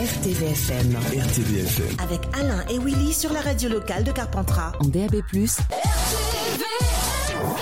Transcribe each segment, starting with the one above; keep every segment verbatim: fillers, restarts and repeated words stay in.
R T V F M. R T V F M. Avec Alain et Willy sur la radio locale de Carpentras. En D A B plus. R T V F M.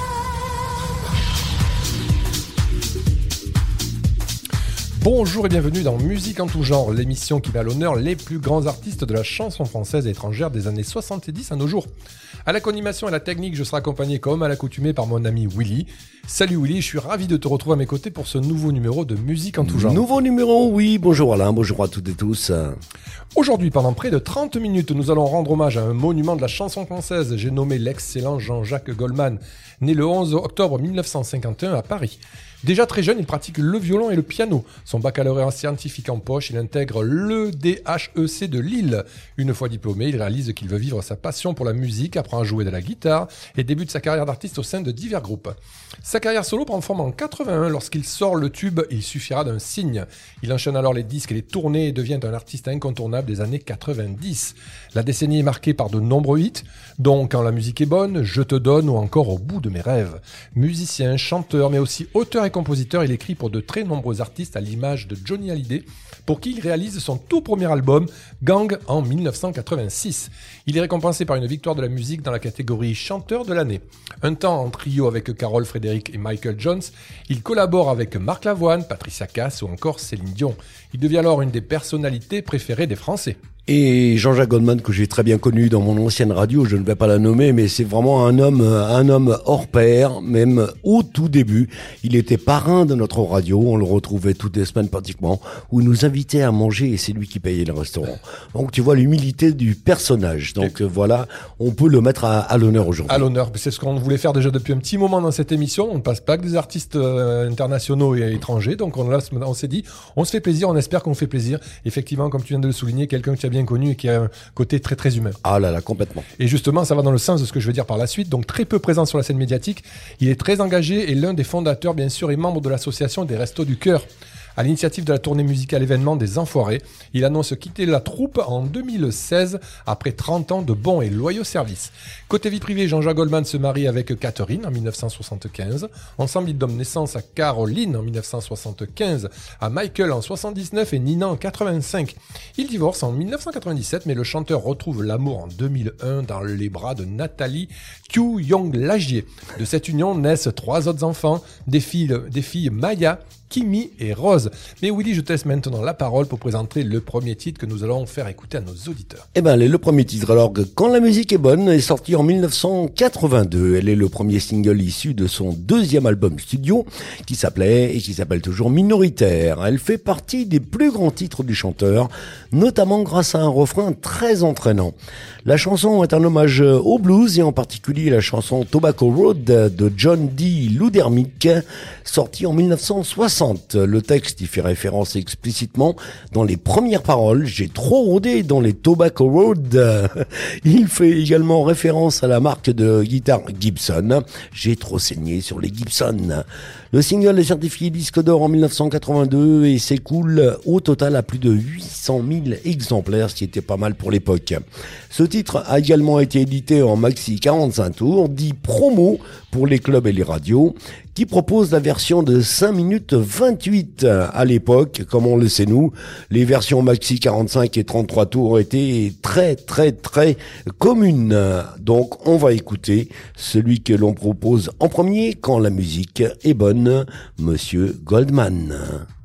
Bonjour et bienvenue dans Musique en tout genre, l'émission qui met à l'honneur les plus grands artistes de la chanson française et étrangère des années soixante-dix à nos jours. À la co-animation et à la technique, je serai accompagné comme à l'accoutumée par mon ami Willy. Salut Willy, je suis ravi de te retrouver à mes côtés pour ce nouveau numéro de Musique en tout genre. Nouveau numéro, oui. Bonjour Alain, bonjour à toutes et tous. Aujourd'hui, pendant près de trente minutes, nous allons rendre hommage à un monument de la chanson française. J'ai nommé l'excellent Jean-Jacques Goldman, né le onze octobre mille neuf cent cinquante et un à Paris. Déjà très jeune, il pratique le violon et le piano. Son baccalauréat scientifique en poche, il intègre l'E D H E C de Lille. Une fois diplômé, il réalise qu'il veut vivre sa passion pour la musique, apprend à jouer de la guitare et débute sa carrière d'artiste au sein de divers groupes. Sa carrière solo prend forme en quatre-vingt-un lorsqu'il sort le tube « Il suffira d'un signe ». Il enchaîne alors les disques et les tournées et devient un artiste incontournable des années quatre-vingt-dix. La décennie est marquée par de nombreux hits, dont « Quand la musique est bonne »,« Je te donne » ou encore « Au bout de mes rêves ». Musicien, chanteur, mais aussi auteur et compositeur, il écrit pour de très nombreux artistes à l'image de Johnny Hallyday, pour qui il réalise son tout premier album, Gang, en mille neuf cent quatre-vingt-six. Il est récompensé par une victoire de la musique dans la catégorie chanteur de l'année. Un temps en trio avec Carole Frédéric et Michael Jones, il collabore avec Marc Lavoine, Patricia Cass ou encore Céline Dion. Il devient alors une des personnalités préférées des Français. Et Jean-Jacques Goldman, que j'ai très bien connu dans mon ancienne radio, je ne vais pas la nommer, mais c'est vraiment un homme, un homme hors pair, même au tout début. Il était parrain de notre radio, on le retrouvait toutes les semaines pratiquement, où il nous invitait à manger et c'est lui qui payait le restaurant. Donc tu vois l'humilité du personnage. Donc euh, voilà, on peut le mettre à, à l'honneur aujourd'hui. À l'honneur, c'est ce qu'on voulait faire déjà depuis un petit moment dans cette émission. On ne passe pas que des artistes euh, internationaux et étrangers, donc on, on s'est dit, on se fait plaisir, on espère qu'on fait plaisir. Effectivement, comme tu viens de le souligner, quelqu'un qui a bien connu et qui a un côté très très humain. Ah là là, complètement. Et justement, ça va dans le sens de ce que je veux dire par la suite. Donc très peu présent sur la scène médiatique, il est très engagé et l'un des fondateurs, bien sûr, et membre de l'association des Restos du Cœur. À l'initiative de la tournée musicale événement des Enfoirés, il annonce quitter la troupe en deux mille seize après trente ans de bons et loyaux services. Côté vie privée, Jean-Jacques Goldman se marie avec Catherine en mille neuf cent soixante-quinze. Ensemble, ils donnent naissance à Caroline en mille neuf cent soixante-quinze, à Michael en soixante-dix-neuf et Nina en quatre-vingt-cinq. Ils divorcent en mille neuf cent quatre-vingt-dix-sept, mais le chanteur retrouve l'amour en deux mille un dans les bras de Nathalie Kyu-Young-Lagier. De cette union naissent trois autres enfants, des filles, des filles Maya, Kimi et Rose. Mais Willy, je te laisse maintenant la parole pour présenter le premier titre que nous allons faire écouter à nos auditeurs. Eh ben, le premier titre, alors que Quand la musique est bonne, est sorti en mille neuf cent quatre-vingt-deux. Elle est le premier single issu de son deuxième album studio, qui s'appelait et qui s'appelle toujours Minoritaire. Elle fait partie des plus grands titres du chanteur, notamment grâce à un refrain très entraînant. La chanson est un hommage au blues et en particulier la chanson Tobacco Road de John D. Ludermick, sortie en mille neuf cent soixante. Le texte y fait référence explicitement dans les premières paroles. J'ai trop rôdé dans les Tobacco Road. Il fait également référence à la marque de guitare Gibson. J'ai trop saigné sur les Gibson. Le single est certifié disque d'or en mille neuf cent quatre-vingt-deux et s'écoule au total à plus de huit cent mille exemplaires, ce qui était pas mal pour l'époque. Ce titre a également été édité en maxi quarante-cinq tours, dit promo pour les clubs et les radios, qui propose la version de cinq minutes vingt-huit. À l'époque, comme on le sait nous, les versions maxi quarante-cinq et trente-trois tours étaient très très très communes. Donc on va écouter celui que l'on propose en premier, Quand la musique est bonne, Monsieur Goldman.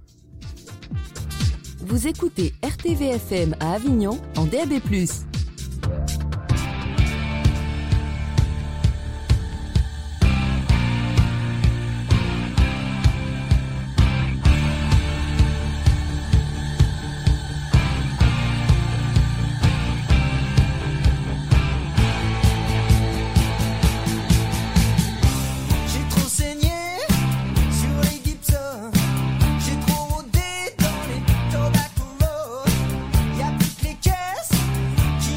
Vous écoutez R T V F M à Avignon en D A B plus. Y'a plus que les caisses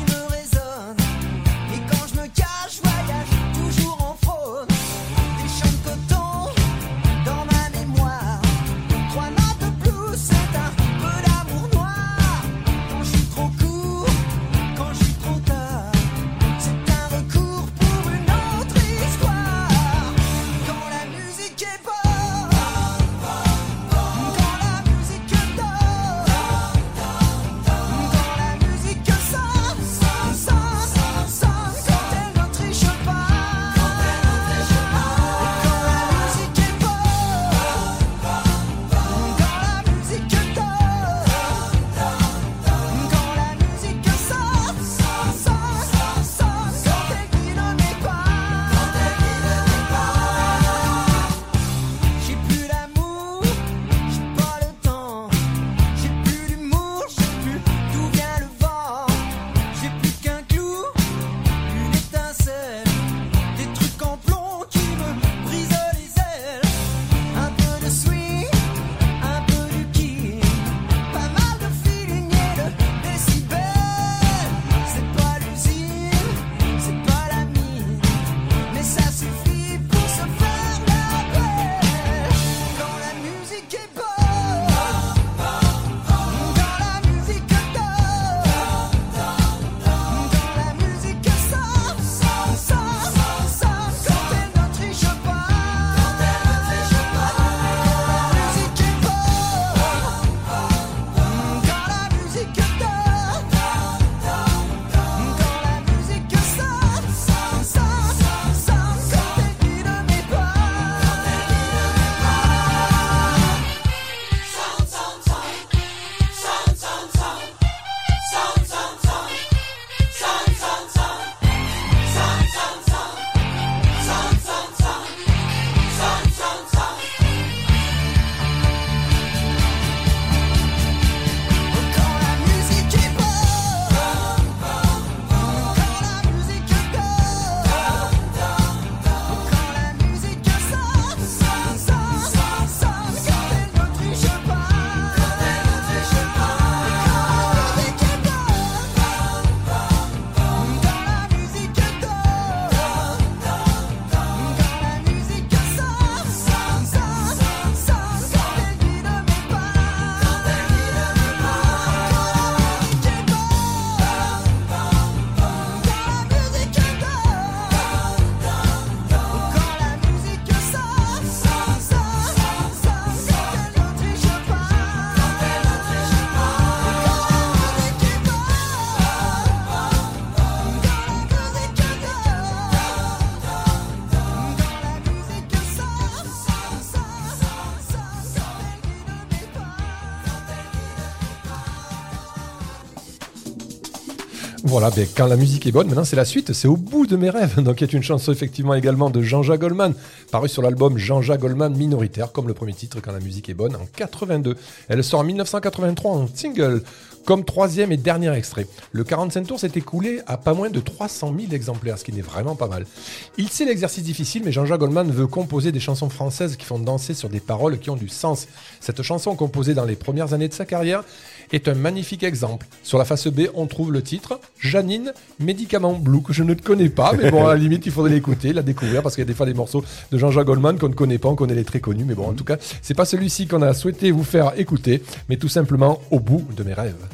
Voilà, ben, quand la musique est bonne, maintenant c'est la suite, c'est Au bout de mes rêves, donc qui est une chanson effectivement également de Jean-Jacques Goldman, parue sur l'album Jean-Jacques Goldman Minoritaire, comme le premier titre Quand la musique est bonne, en quatre-vingt-deux. Elle sort en dix-neuf cent quatre-vingt-trois en single, comme troisième et dernier extrait. Le quarante-cinq tours s'est écoulé à pas moins de trois cent mille exemplaires, ce qui n'est vraiment pas mal. Il sait l'exercice difficile, mais Jean-Jacques Goldman veut composer des chansons françaises qui font danser sur des paroles qui ont du sens. Cette chanson, composée dans les premières années de sa carrière, est un magnifique exemple. Sur la face B, on trouve le titre Janine, Médicament Blue, que je ne connais pas, mais bon, à la limite, il faudrait l'écouter, la découvrir, parce qu'il y a des fois des morceaux de Jean-Jacques Goldman qu'on ne connaît pas, on connaît les très connus, mais bon, en tout cas, c'est pas celui-ci qu'on a souhaité vous faire écouter, mais tout simplement Au bout de mes rêves.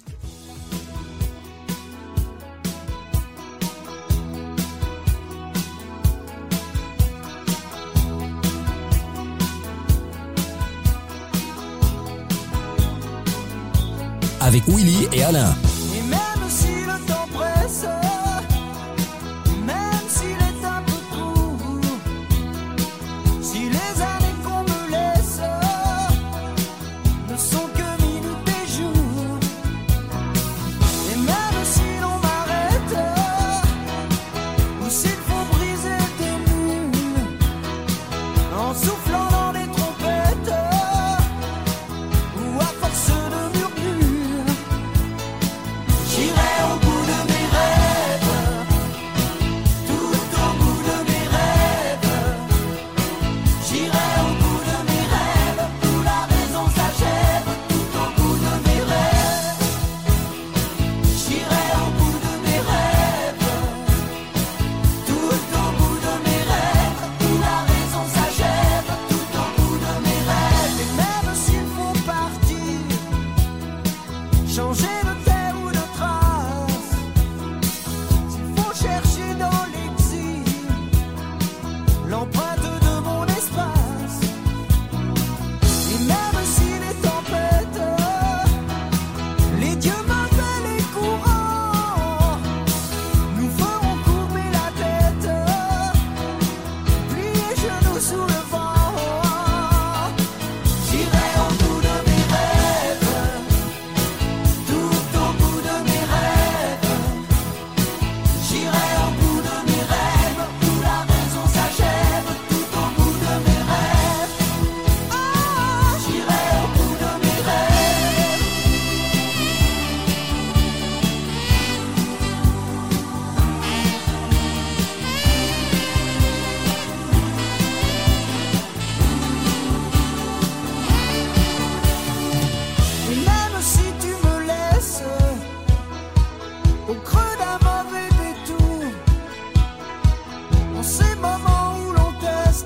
Avec Willy et Alain. Et même si le temps presse, même s'il est un peu court, si les années qu'on me laisse ne sont que minutes et jours, et même si l'on m'arrête, ou s'il faut briser des murs, en soufflant dans les trompettes, ou à force de murmures, j'irai au bout de mes rêves, tout au bout de mes rêves. J'irai au bout de mes rêves, où la raison s'achève, tout au bout de mes rêves. J'irai au bout de mes rêves, tout au bout de mes rêves, où la raison s'achève, tout au bout de mes rêves. Et même s'il faut partir, changer de terre ou de trace, s'il faut chercher dans l'exil l'empreinte de mon espace, et même si les tempêtes, les dieux m'appellent les courants, nous ferons courber la tête, plier genoux sous le vent. J'irai au bout de mes rêves, tout au bout de mes rêves. J'irai au bout de mes rêves, où la raison s'achève, tout au bout de mes rêves. Ah, j'irai au bout de mes rêves. Et même si tu me laisses au creux d'un mauvais détour, en ces moments où l'on teste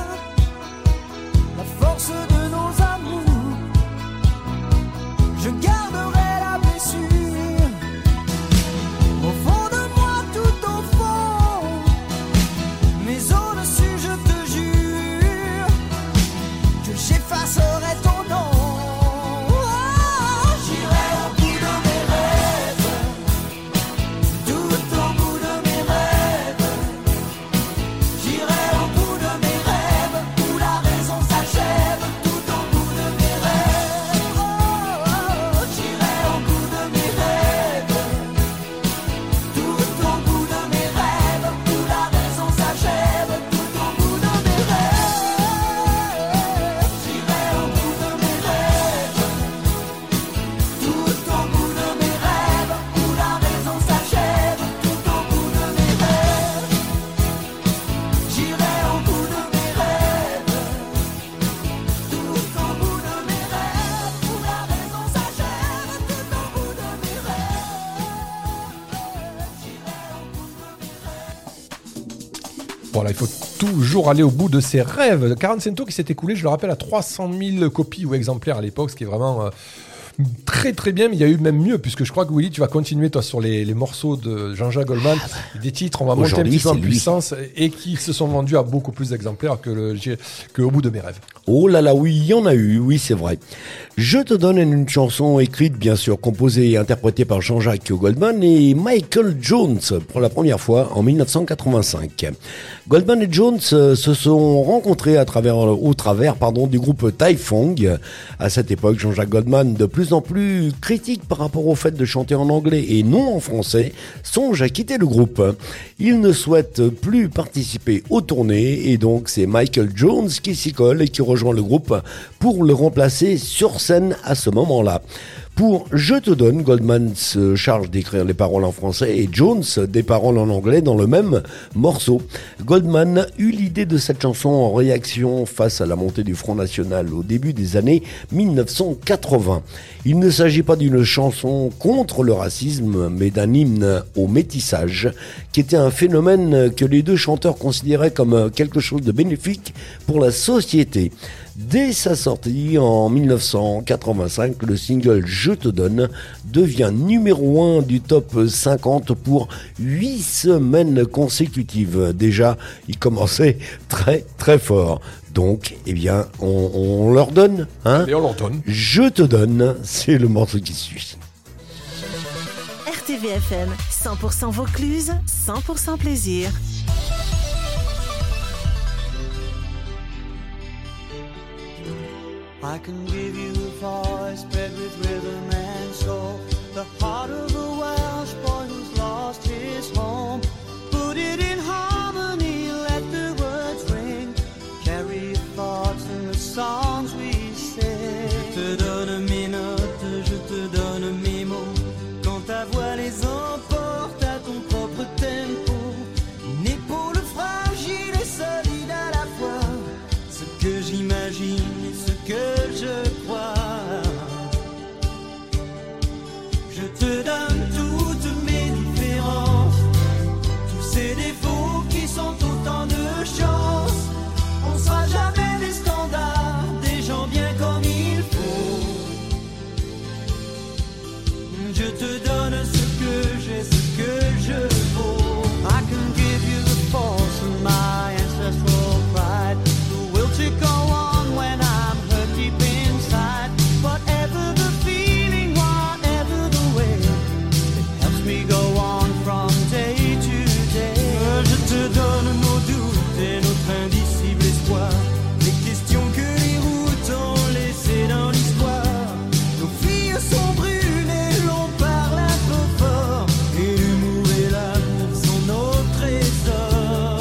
la force de nos amours, je garderai la blessure au fond de moi, tout au fond, mais au-dessus je te jure que j'effacerai ton nom. Ah, j'irai au bout de mes rêves, tout au bout de mes rêves. J'irai au bout de mes rêves, où la raison s'achève, tout au bout de mes rêves. Oh, oh, j'irai au bout de mes rêves, tout au bout de mes rêves, où la raison s'achève, tout au bout de mes rêves. J'irai au bout de mes rêves, tout au bout de mes rêves, où la raison s'achève, tout au bout de mes rêves. J'irai au bout de mes rêves, tout au bout de mes rêves, où la raison s'achève, tout au bout de mes rêves. J'irai au bout de mes rêves. Voilà, il faut toujours aller au bout de ses rêves. quarante-cinq tours qui s'est écoulé, je le rappelle, à trois cent mille copies ou exemplaires à l'époque, ce qui est vraiment euh, très très bien, mais il y a eu même mieux, puisque je crois que Willy, tu vas continuer toi sur les, les morceaux de Jean-Jacques Goldman, des titres, on va monter un Aujourd'hui, petit peu en c'est lui. puissance, et qui se sont vendus à beaucoup plus d'exemplaires que, le, que Au bout de mes rêves. Oh là là, oui, il y en a eu, oui, c'est vrai. Je te donne une chanson écrite, bien sûr, composée et interprétée par Jean-Jacques Goldman et Michael Jones pour la première fois en mille neuf cent quatre-vingt-cinq. Goldman et Jones euh, se sont rencontrés à travers, au travers pardon, du groupe Taifong. À cette époque, Jean-Jacques Goldman, de plus plus en plus critique par rapport au fait de chanter en anglais et non en français, songe à quitter le groupe. Il ne souhaite plus participer aux tournées et donc c'est Michael Jones qui s'y colle et qui rejoint le groupe pour le remplacer sur scène à ce moment-là. Pour Je te donne, Goldman se charge d'écrire les paroles en français et Jones des paroles en anglais dans le même morceau. Goldman eut l'idée de cette chanson en réaction face à la montée du Front National au début des années dix-neuf cent quatre-vingts. Il ne s'agit pas d'une chanson contre le racisme, mais d'un hymne au métissage, qui était un phénomène que les deux chanteurs considéraient comme quelque chose de bénéfique pour la société. Dès sa sortie en dix-neuf cent quatre-vingt-cinq, le single Je te donne devient numéro un du top cinquante pour huit semaines consécutives. Déjà, il commençait très très fort. Donc, eh bien, on, on leur donne, hein ? Et on leur donne. Je te donne, c'est le morceau qui suit. R T V F M, cent pour cent Vaucluse, cent pour cent plaisir. I can give you a voice bred with rhythm and soul, the heart of a Welsh boy who's lost his home. Put it in harmony, let the words ring, carry your thoughts in the songs we sing. Je te donne mes notes, je te donne mes mots, quand ta voix les emporte à ton propre tempo. Une épaule fragile et solide à la fois, ce que j'imagine et ce que je crois. Je te donne toutes mes différences, tous ces défauts qui sont autant de chances. On sera jamais des standards, des gens bien comme il faut. Je te donne ce que j'ai, ce que je vaux. I can give you the force of my ancestral pride, the will to go on when I'm hurt deep inside. Whatever the feeling, whatever the way, it helps me go on from day to day. Je te donne nos doutes et notre indicible espoir, les questions que les routes ont laissées dans l'histoire. Nos filles sont brûlées, l'on parle un peu fort, et l'humour et l'amour sont nos trésors.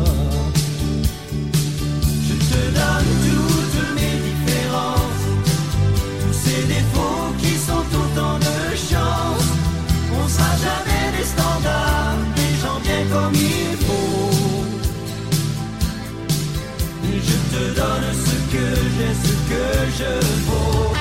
Je te donne toutes mes différences, tous ces défauts qui sont autant de chances. On sera jamais des standards, des gens bien comme il faut. Je te donne ce que j'ai, ce que je vaux.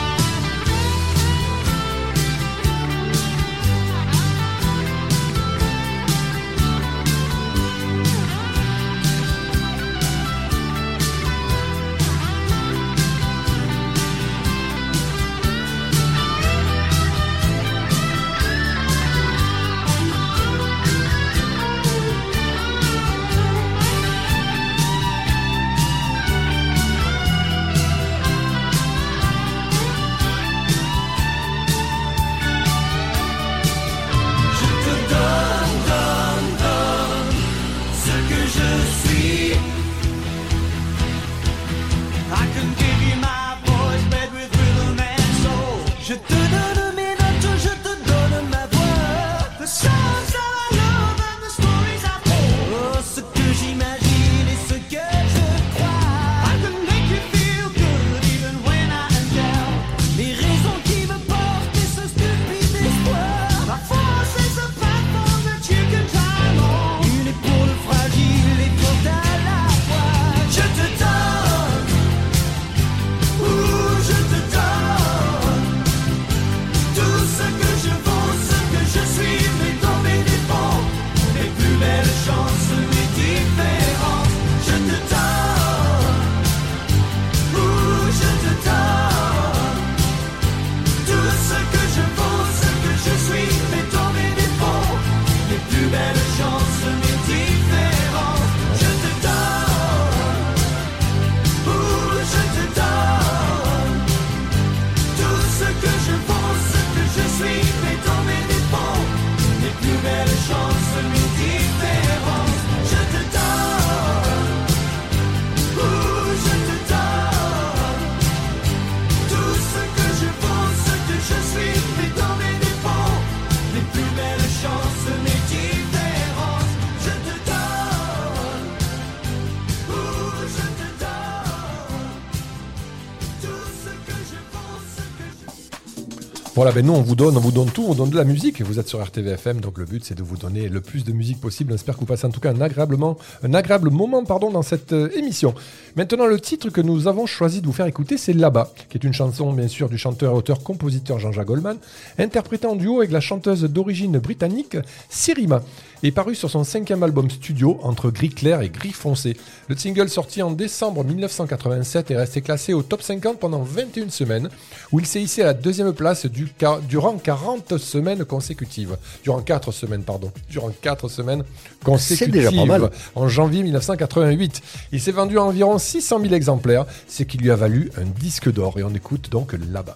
Voilà, ben nous on vous donne, on vous donne tout, on donne de la musique. Vous êtes sur R T V F M, donc le but c'est de vous donner le plus de musique possible. J'espère que vous passez en tout cas un agréablement, un agréable moment, pardon, dans cette euh, émission. Maintenant, le titre que nous avons choisi de vous faire écouter, c'est Là-bas, qui est une chanson bien sûr du chanteur, auteur, compositeur Jean-Jacques Goldman, interprété en duo avec la chanteuse d'origine britannique Sirima, et paru sur son cinquième album studio Entre gris clair et gris foncé. Le single sorti en décembre dix-neuf cent quatre-vingt-sept est resté classé au top cinquante pendant vingt et une semaines, où il s'est hissé à la deuxième place du ca- durant quarante semaines consécutives. Durant quatre semaines, pardon. Durant quatre semaines consécutives. C'est déjà pas mal. En janvier dix-neuf cent quatre-vingt-huit. Il s'est vendu à environ six cent mille exemplaires, ce qui lui a valu un disque d'or. Et on écoute donc Là-bas.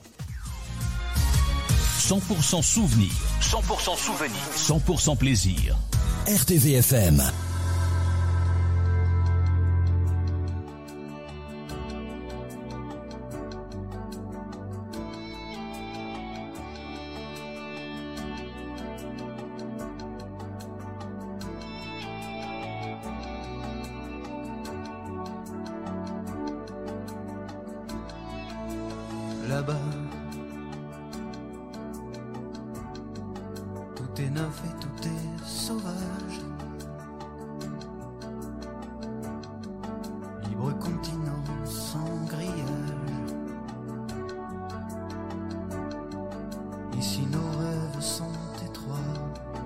cent pour cent souvenir, cent pour cent souvenir, cent pour cent plaisir. R T V F M. Là-bas, tout est neuf et tout est sauvage. Libre continent sans grillage. Ici nos rêves sont étroits.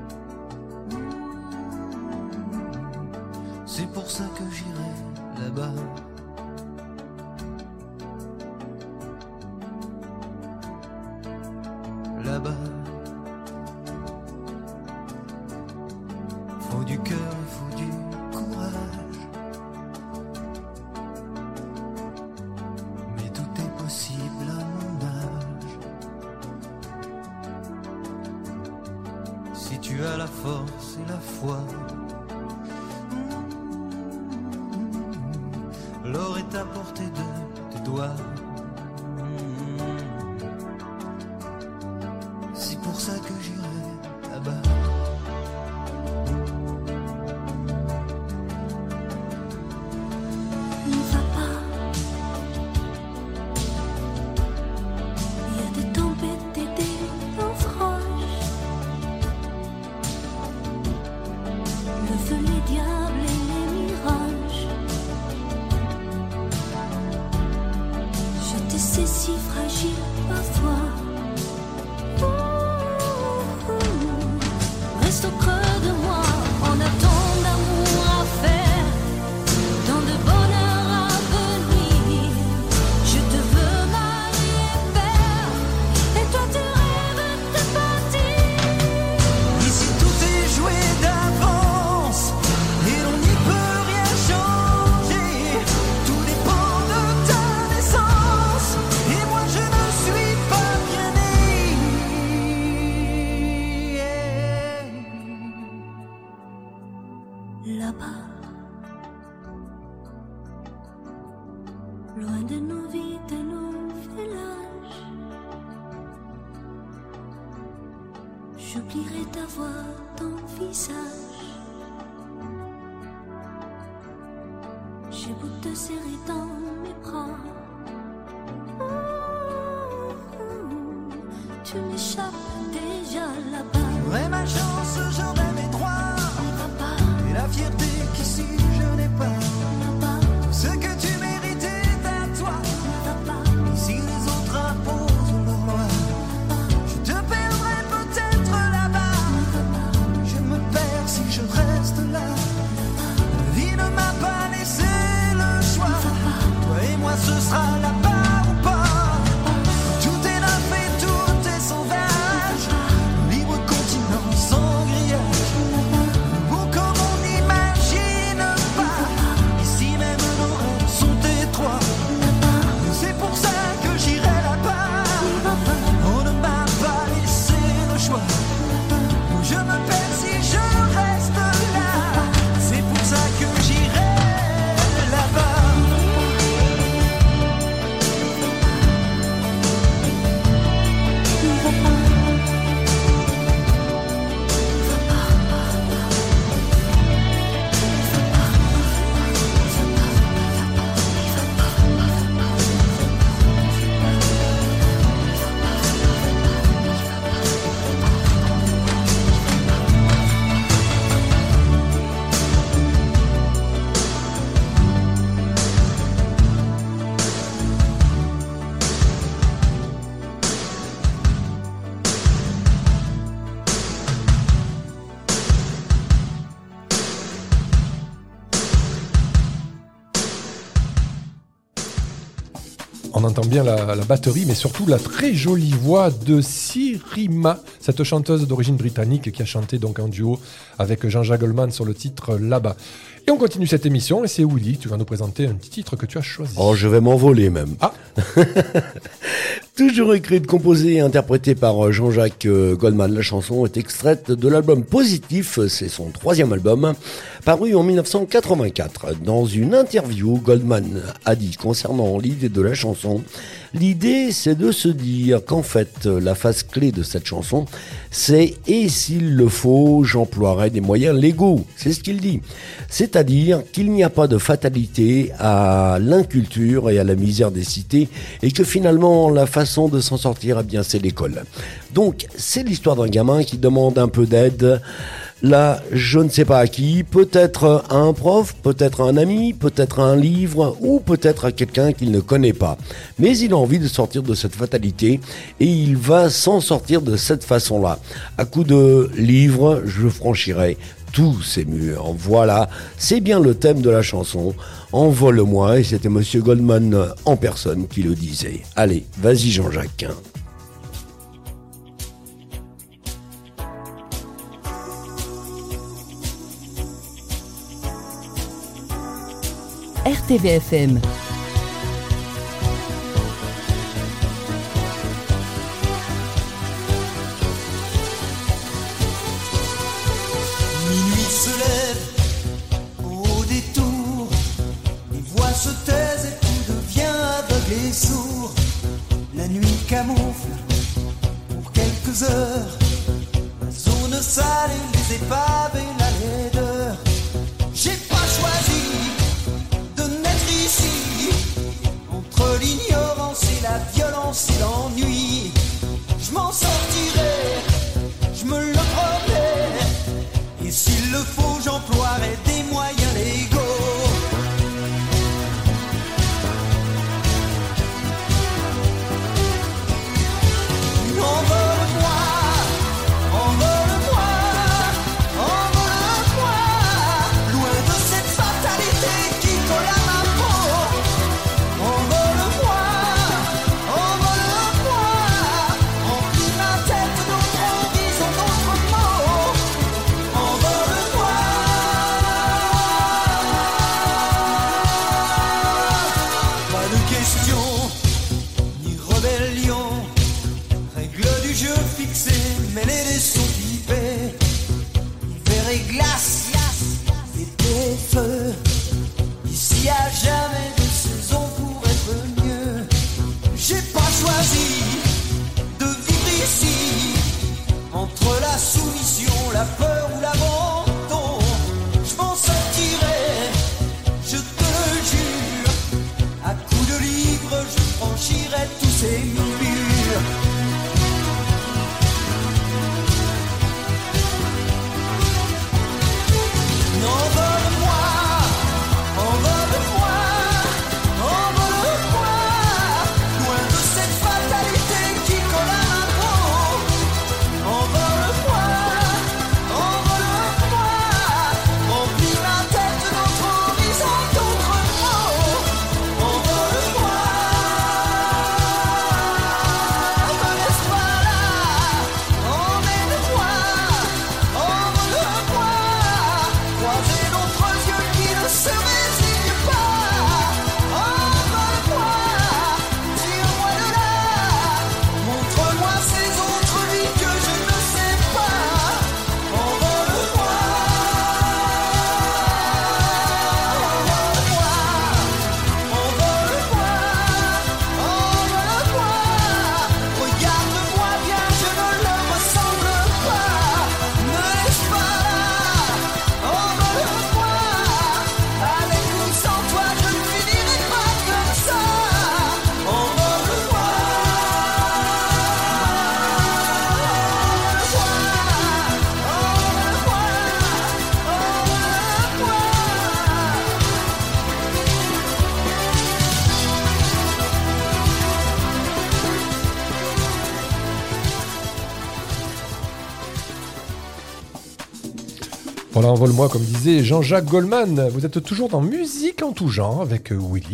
C'est pour ça que j'irai là-bas. Là-bas, faut du cœur et faut du courage. Mais tout est possible à mon âge. Si tu as la force et la foi, l'or est à portée de tes doigts. C'est pour ça que j'irai là-bas. N'y va pas. Il y a des tempêtes et des naufrages. Le feu, les diables et les mirages. Je te sais si fragile parfois. Reste au creux de moi, on a tant d'amour à faire, tant de bonheur à venir. Je te veux mari et père, et toi tu rêves de partir. Ici tout est joué d'avance, et l'on n'y peut rien changer. Tout dépend de ta naissance, et moi je ne suis pas bien né. Là-bas, loin de nos vies, de nos villages, j'oublierai ta voix, ton visage. J'ai beau te serrer dans mes bras, tu m'échappes déjà là-bas. J'aurais ma chance, j'aurais mes droits, Là-bas, et la fierté qu'ici je n'ai pas. là-bas, Ce que tu mérites est à toi. là-bas, Ici les autres imposent leur loi. Je te perdrai peut-être là-bas. Je me perds si je reste là. La vie ne m'a pas laissé le choix. entend bien la, la batterie, mais surtout la très jolie voix de Sirima, cette chanteuse d'origine britannique qui a chanté donc en duo avec Jean-Jacques Goldman sur le titre Là-bas. Et on continue cette émission, et c'est Willy, tu vas nous présenter un petit titre que tu as choisi. Oh, je vais m'envoler même. Ah. Toujours écrite, composée et interprétée par Jean-Jacques Goldman, la chanson est extraite de l'album Positif, c'est son troisième album, paru en dix-neuf cent quatre-vingt-quatre. Dans une interview, Goldman a dit concernant l'idée de la chanson, l'idée c'est de se dire qu'en fait la phase clé de cette chanson c'est « et s'il le faut, j'emploierai des moyens légaux », c'est ce qu'il dit. C'est-à-dire qu'il n'y a pas de fatalité à l'inculture et à la misère des cités et que finalement la façon de s'en sortir, eh bien, c'est l'école. Donc c'est l'histoire d'un gamin qui demande un peu d'aide. Là, je ne sais pas à qui, peut-être à un prof, peut-être à un ami, peut-être à un livre ou peut-être à quelqu'un qu'il ne connaît pas. Mais il a envie de sortir de cette fatalité et il va s'en sortir de cette façon-là. À coup de livres, je franchirai tous ces murs. Voilà, c'est bien le thème de la chanson. Envole-moi, et c'était Monsieur Goldman en personne qui le disait. Allez, vas-y Jean-Jacques. R T V F M. Minuit se lève au détour, les voix se taisent et tout devient aveugle et sourd. La nuit camoufle pour quelques heures la zone sale et les épaves et la laideur. J'ai pas choisi de naître ici, entre l'ignorance et la violence et l'ennui. Je m'en sortirai, je me le promets, et s'il le faut, j'emploierai des moyens légaux. Envole-moi, envole-moi, envole-moi, loin de cette fatalité qui colle à ma peau. Envole-moi, envole-moi, remplis ma tête d'autres horizons, d'autres mots. Envole-moi. Pas de question, ni rébellion. Règle du jeu fixée, mais les dés sont pipés. Hiver et glace, été et feu. Ici y a jamais de saison pour être mieux. J'ai pas choisi de vivre ici, entre la soumission, la peur ou l'abandon. Je m'en sortirai, je te le jure. À coups de livres, je franchirai tous ces murs. Envole-moi, envole-moi, envole-moi, loin de cette fatalité qui colle à ma peau. Envole-moi, envole-moi, remplis ma tête d'autres horizons, d'autres mots. Envole-moi, me laisse pas là, emmène-moi, envole-moi. Croiser d'autres yeux qui ne se résignent pas. Envole-moi, tire-moi de là. Montre-moi ces autres vies que je ne sais pas. Envole-moi, envole-moi, envole-moi, envole-moi. Regarde-moi bien, je ne le ressemble pas. Ne laisse pas là. Envole-moi, avec ou sans toi, je ne finirai pas comme ça. Envole-moi, envole-moi, envole-moi. Voilà, envole-moi, comme disait Jean-Jacques Goldman. Vous êtes toujours dans Musique en tout genre avec euh, Willy.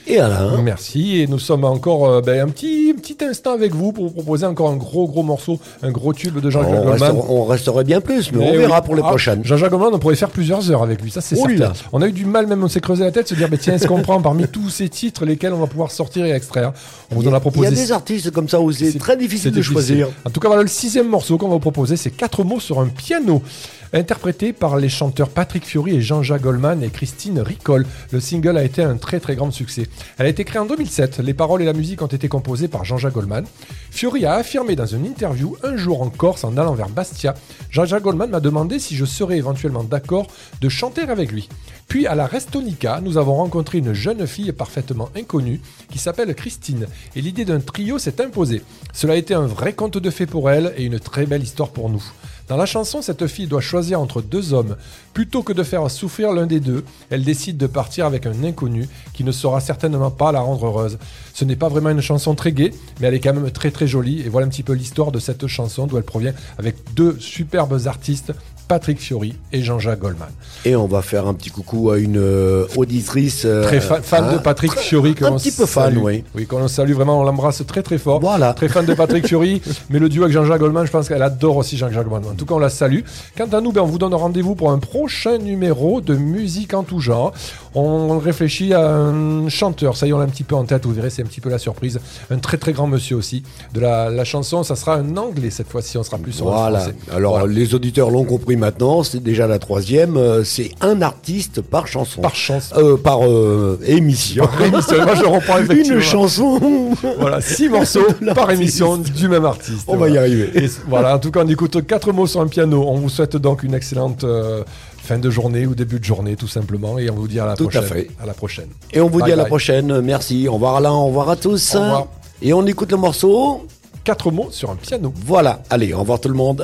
Et Alain. Merci, et nous sommes encore euh, ben, un petit, petit instant avec vous pour vous proposer encore un gros gros morceau, un gros tube de Jean-Jacques On, Goldman. restera- on resterait bien plus, mais Eh on oui. verra pour les Ah, prochaines. Jean-Jacques Goldman, on pourrait faire plusieurs heures avec lui, ça c'est Oh certain. là. On a eu du mal, même on s'est creusé la tête, se dire, bah, tiens, est-ce qu'on prend parmi tous ces titres lesquels on va pouvoir sortir et extraire? On vous en a Il y proposé. a des artistes comme ça où c'est très difficile c'est de choisir. En tout cas, voilà le sixième morceau qu'on va vous proposer, c'est quatre mots sur un piano, interprété par les chanteurs Patrick Fiori et Jean-Jacques Goldman et Christine Ricol. Le single a été un très très grand succès. Elle a été créée en deux mille sept. Les paroles et la musique ont été composées par Jean-Jacques Goldman. Fiori a affirmé dans une interview un jour en Corse en allant vers Bastia, Jean-Jacques Goldman m'a demandé si je serais éventuellement d'accord de chanter avec lui. Puis à la Restonica, nous avons rencontré une jeune fille parfaitement inconnue qui s'appelle Christine et l'idée d'un trio s'est imposée. Cela a été un vrai conte de fées pour elle et une très belle histoire pour nous. Dans la chanson, cette fille doit choisir entre deux hommes. Plutôt que de faire souffrir l'un des deux, elle décide de partir avec un inconnu qui ne saura certainement pas la rendre heureuse. Ce n'est pas vraiment une chanson très gaie, mais elle est quand même très très jolie. Et voilà un petit peu l'histoire de cette chanson, d'où elle provient, avec deux superbes artistes, Patrick Fiori et Jean-Jacques Goldman. Et on va faire un petit coucou à une euh, auditrice. euh, Très fa- fan hein, de Patrick Fiori. que un l'on petit peu fan, salue. oui. Oui, qu'on salue vraiment, on l'embrasse très très fort. Voilà. Très fan de Patrick Fiori, mais le duo avec Jean-Jacques Goldman, je pense qu'elle adore aussi Jean-Jacques Goldman. En tout cas, on la salue. Quant à nous, ben, on vous donne rendez-vous pour un prochain numéro de musique en tout genre. On réfléchit à un chanteur, ça y est, on l'a un petit peu en tête, vous verrez, c'est un petit peu la surprise. Un très très grand monsieur aussi. De la, la chanson, ça sera un anglais cette fois-ci, on sera plus sur Voilà. le français. Alors Voilà. les auditeurs l'ont compris maintenant, c'est déjà la troisième. euh, c'est un artiste par chanson. Par chance. Euh, par euh, émission. Par émission, moi je reprends effectivement. Une chanson. Voilà, six morceaux par émission du même artiste. On va y Voilà. arriver. Et voilà, en tout cas, on écoute quatre mots sur un piano. On vous souhaite donc une excellente euh, fin de journée ou début de journée, tout simplement. Et on vous dit à la Tout à prochaine. fait. À la prochaine. Et on vous Bye dit à la bye. prochaine. Merci. Au revoir Alain, au revoir à tous. Au revoir. Et on écoute le morceau. Quatre mots sur un piano. Voilà. Allez, au revoir tout le monde.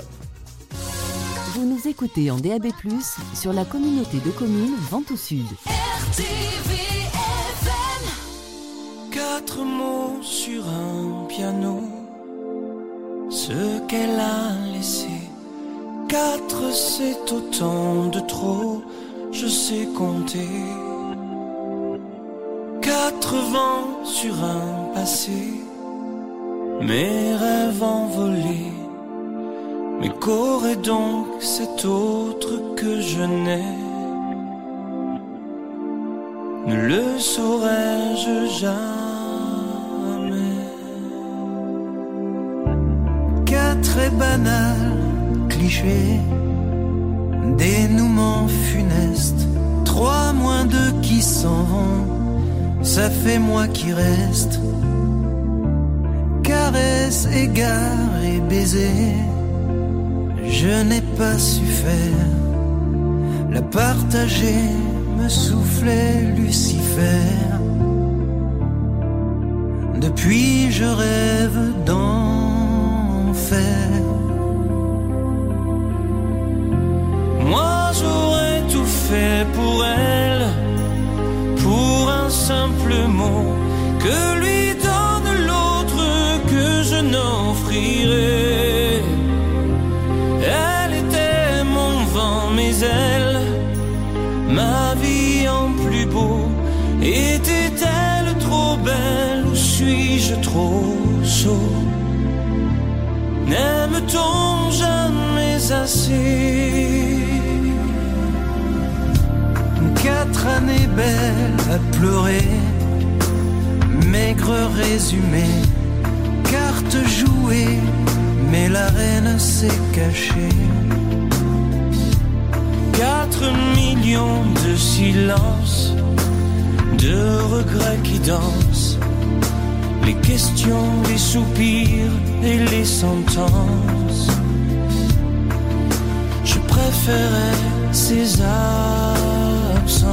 Vous nous écoutez en D A B plus, sur la communauté de communes Ventoux Sud. R T V F M. Quatre mots sur un piano, ce qu'elle a laissé. Quatre, c'est autant de trop, je sais compter. Quatre vents sur un passé, mes rêves envolés. Mais qu'aurait donc cet autre que je n'ai? Ne le saurais-je jamais? Quatre est banal, cliché, dénouement funeste. Trois moins deux qui s'en vont, ça fait moi qui reste. Caresse, égard et baiser, je n'ai pas su faire. La partager me soufflait Lucifer. Depuis je rêve d'enfer. Moi j'aurais tout fait pour elle, pour un simple mot que lui donne l'autre que je n'offrirai. Elle était mon vent, mes ailes, ma vie en plus beau. Était-elle trop belle ou suis-je trop sot? N'aime-t-on jamais assez? Quatre années belles à pleurer, maigre résumé, carte jouée, mais la reine s'est cachée. Quatre millions de silences, de regrets qui dansent, les questions, les soupirs et les sentences. Je préférais ces absences.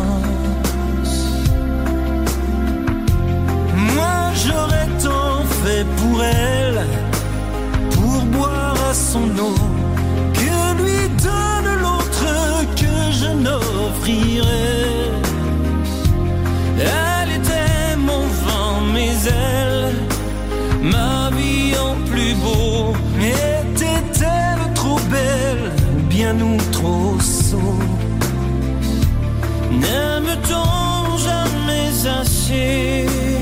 Moi j'aurais tant fait pour elle, pour boire à son eau, que lui donne l'autre que je n'offrirai. Elle était mon vent, mes ailes, ma vie en plus beau. Était-elle trop belle, ou bien nous trop sots? N'aime-t-on jamais assez?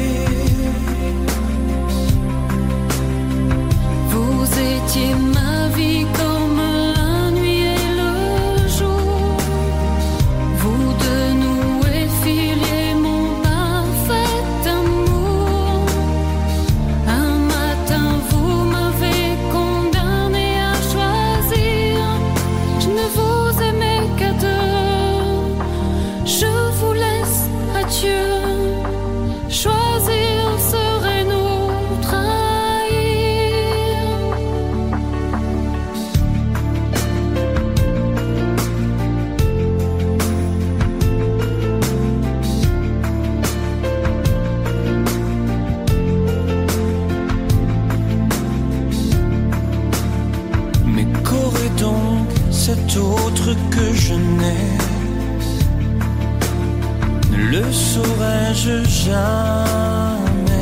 cet autre que je naisse, ne le saurais-je jamais.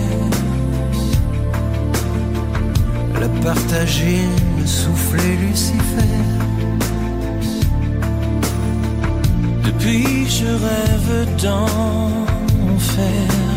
La partager, me souffler Lucifer. Depuis je rêve d'enfer.